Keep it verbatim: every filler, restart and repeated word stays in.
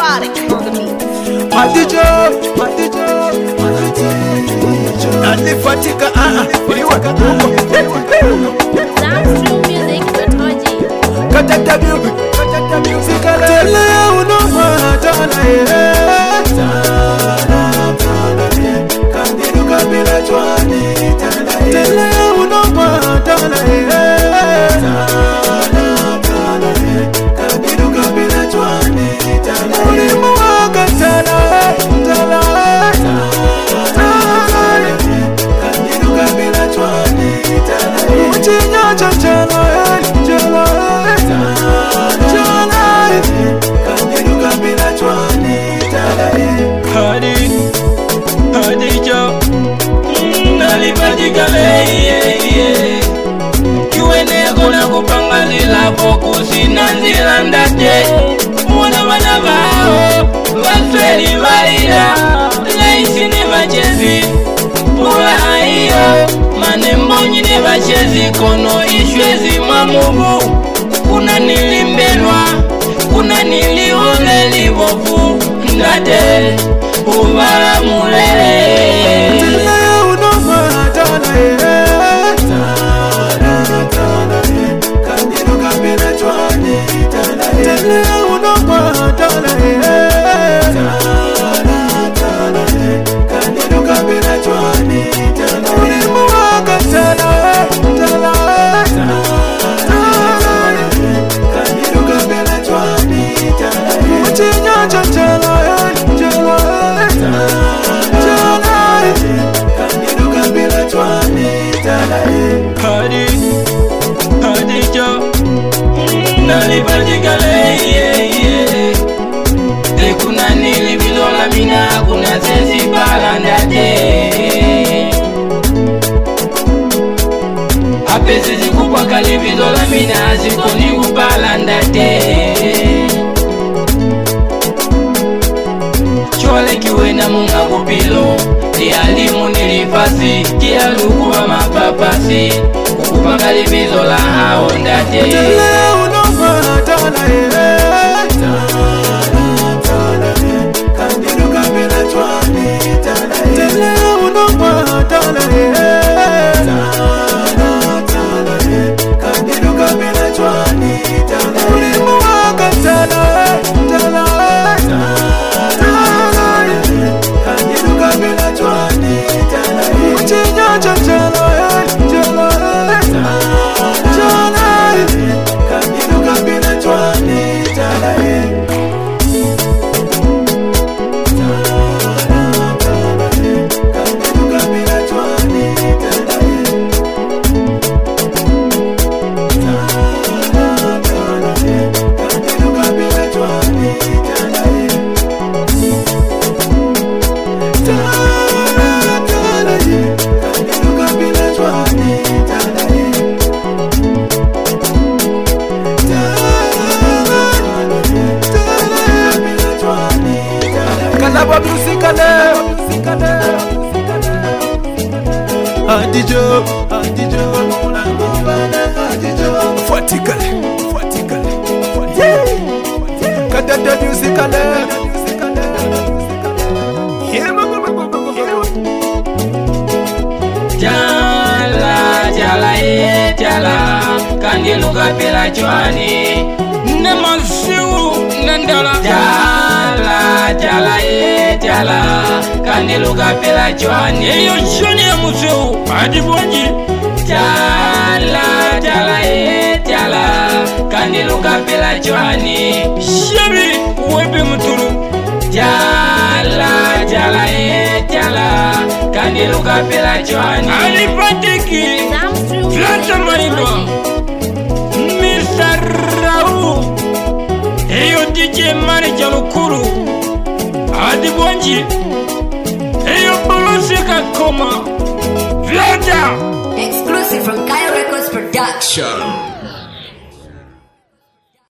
Product on the beat. Madijo, Madijo, Alifatika, ah, iliwaka huko. Sounds True Music dot O G. Katata music, katata music. Tele unoma tana eh. Tana tana eh. Kandiru kabila chwani tana eh. Tele unoma tana eh. Tana tana eh. Kandiru kabila chwani tana eh. Ulimu waka tana eh. Tana eh. Kandiru kabila chwani tana eh. Uchinya chachana eh. Chana eh. Chana eh. Kandiru kabila chwani tana eh. Hadi, hadi jo Nalipatika leye Kiwene kuna kupanga zila fokusi na zila ndate Mwana wana bao Vasweli vaila Laisi ni vachezi Pula aiyo Manembo nyine vachezi Kono ishwezi mamubu Kuna nilimbelwa Kuna nilione livofu Ndate Uvala mulele Tele unoma tana eh. Tana tana eh. Kandiru kabila chwani tana eh. Tele unoma tana eh. Tana tana eh. Kandiru kabila chwani tana eh. Ulimu waka tana eh. Tana eh. Tana eh. Kandiru kabila chwani tana eh. Uchinya chachana eh. Chana eh. Chana eh. Kandiru kabila chwani tana eh. Hadi, hadi jo Nalipatika leye Ekuna nili bilola mina Kuna sesi balandate Apesi zikupwa kali bilola mina Zikoni kubalandate Chole kiwena munga kupilo Lialimu nilifasi Kia lukuwa mapapasi Kukupa kali bilola hao ndate Tele unoma tana eh. Tana tana eh. Kandiru kabila chwani tana eh. Tele unoma tana eh. Tana tana eh. Kandiru kabila chwani tana eh. Ulimu waka tana eh. Tana eh. Tana eh. Kandiru kabila chwani tana eh. Uchinya chachana eh. Chana eh. Chana eh. Kandiru kabila chwani tana eh. Tana tana eh. Kandiru kabila chwani tana eh. Tana tana eh. Kandiru kabila chwani tana eh. Tana tana eh. Kandiru kabila chwani tana eh. Kalaba musikale, musikale, Adijo, Adijo, Adijo, Fatikale, Fatikale, Kadada musikale, Jala, jala, eh, jala Kandilu kabila chwani Nemasiu, nandala Jala, jala, eh, jala Kandilu kabila chwani Eyo chwani ya museu, adibonji Jala, jala, eh, jala Kandilu kabila chwani Shebi, webi muturu Jala, jala, eh, jala Kandilu kabila chwani Alipatiki Sounds True Flata Marindo Music mister Raoul Eyo D J Manager Lukuru Adibonji Eyo Bolosi Kakoma Flata Exclusive from Kyle Records Production.